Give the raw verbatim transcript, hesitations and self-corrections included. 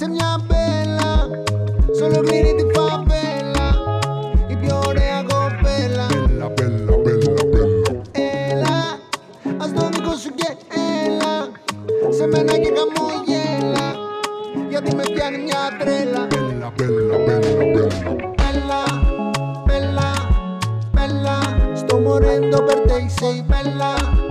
είσαι μια μπέλα. Σ' ολοκλήρη τη φαβέλα, η πιο ωραία κοπέλα. Bella, bella, bella, bella. Έλα, ας το δικό σου και έλα σε μένα και χαμογέλα, γιατί με πιάνει μια τρέλα. Bella, bella, bella, bella. Bella, bella, bella, sto morendo per te, sei bella.